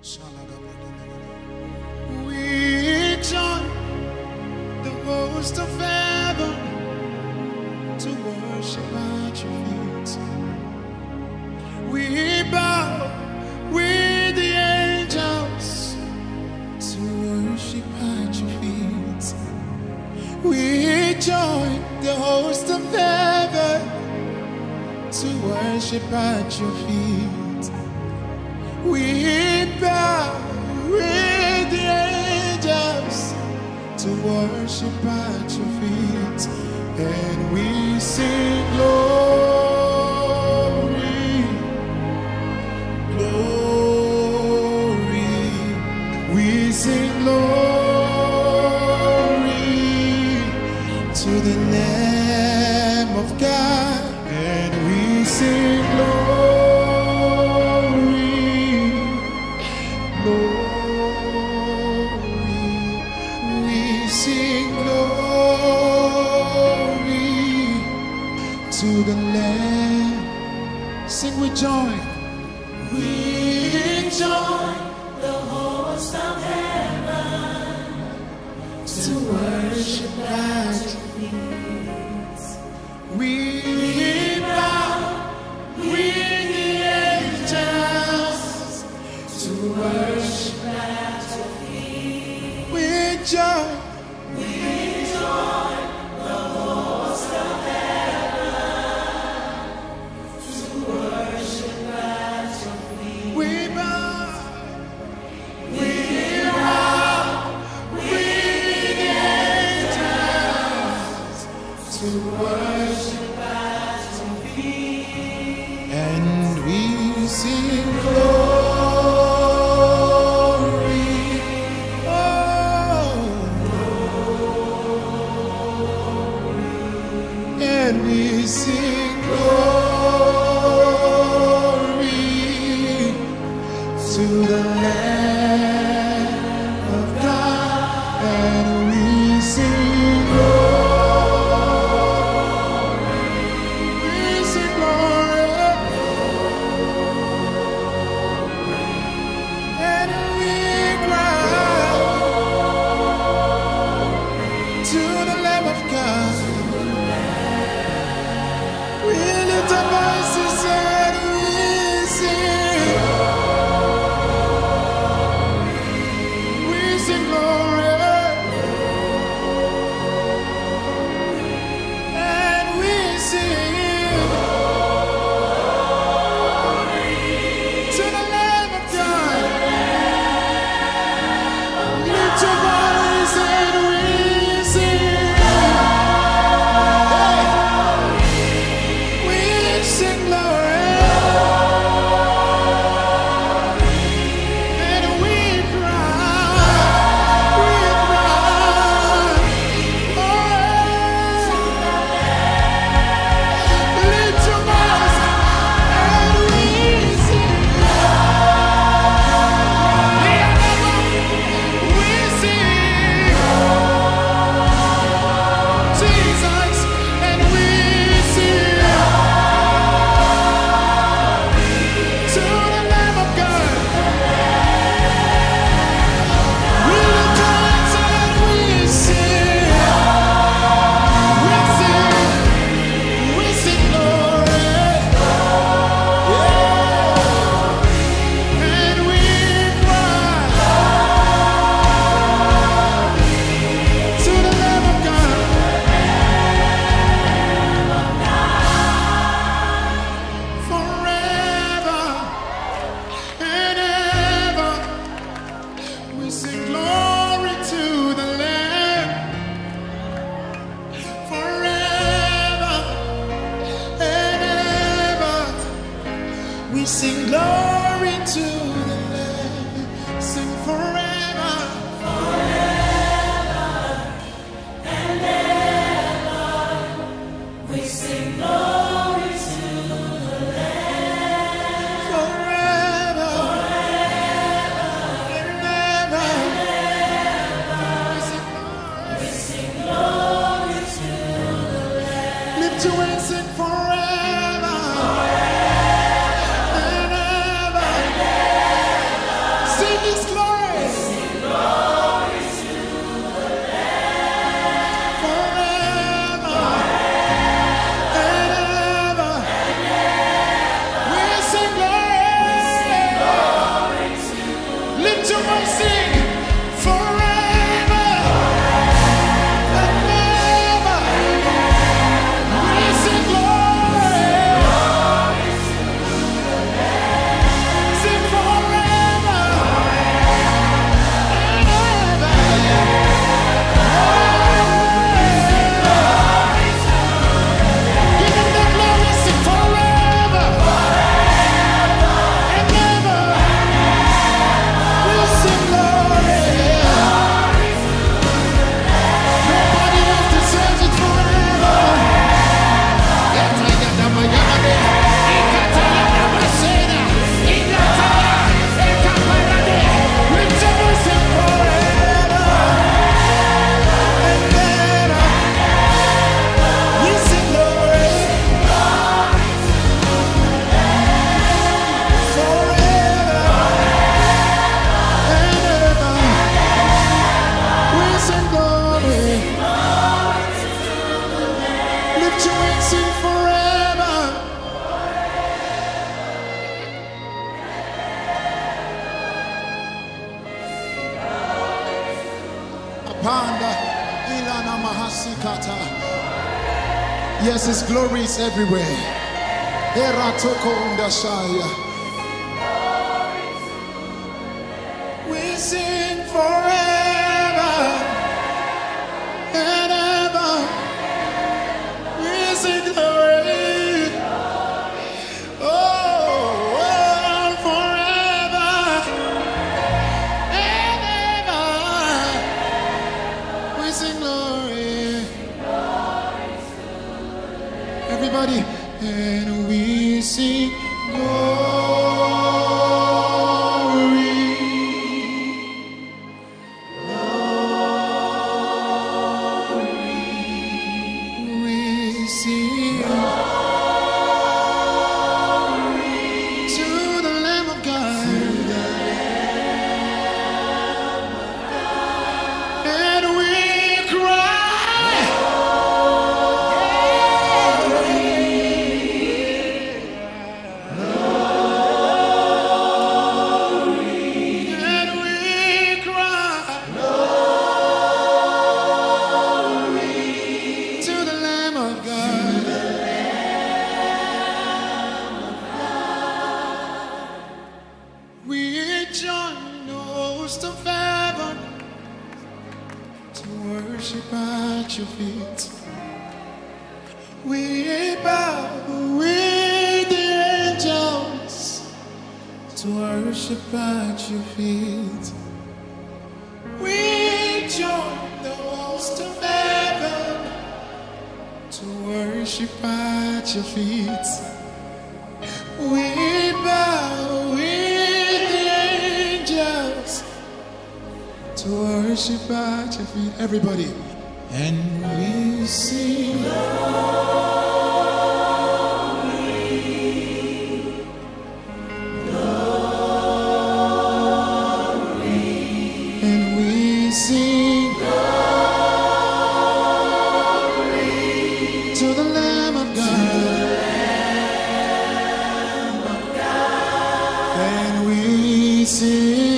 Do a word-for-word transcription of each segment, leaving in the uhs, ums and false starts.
We join the host of heaven to worship at your feet. We bow with the angels to worship at your feet. We join the host of heaven to worship at your feet. We bow with the angels to worship at your feet, and we sing glory, glory. We sing glory to the Lamb of God, and we sing glory. To the Lamb, sing with joy. We join the host of heaven to worship at your feet. We bow with the angels to worship at your feet. We join. We join the host of heaven. We bow, we bow with the angels to worship at your feet, and we sing glory, oh, glory, and we sing glory to the Lamb of God, and we sing glory, we sing glory, and we cry to the Lamb of God. We lift our voices and we sing. Yes, His glory is everywhere. We sing forever and ever. We sing glory. Oh, oh, forever and ever. We sing glory. Everybody, and we sing glory. We sing glory to the Lamb of God. And we cry. Of heaven to worship at your feet. We bow with the angels to worship at your feet. We join the host of heaven to worship at your feet. We bow with the angels to worship at your feet. Everybody, and we sing glory, glory, and we sing glory to the Lamb of God, Lamb of God. And we sing.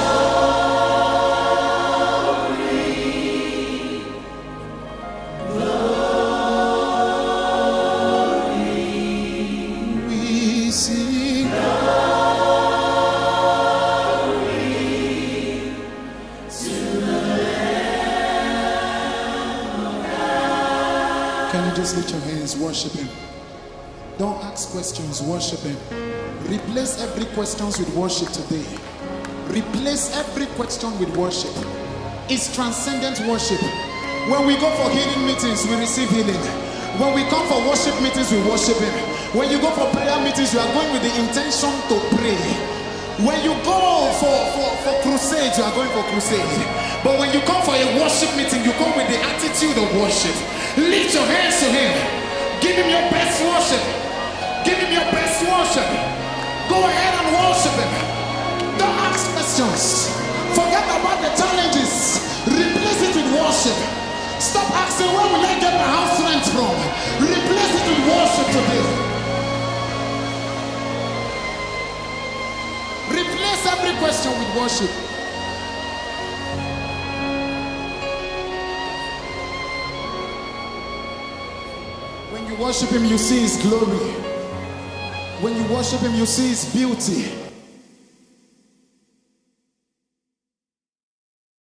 Can you just lift your hands, worship Him? Don't ask questions, worship Him. Replace every question with worship today. Replace every question with worship. It's transcendent worship. When we go for healing meetings, we receive healing. When we come for worship meetings, we worship Him. When you go for prayer meetings, you are going with the intention to pray. When you go for, for, for crusade, you are going for crusade. But when you come for a worship meeting, you come with the attitude of worship. Lift your hands to Him. Give Him your best worship. Give Him your best worship. Go ahead and worship Him. Don't ask questions. Forget about the challenges. Replace it with worship. Stop asking, where will I get my house rent from? Replace it with worship today. Replace every question with worship. When you worship Him, you see His glory. When you worship Him, you see His beauty.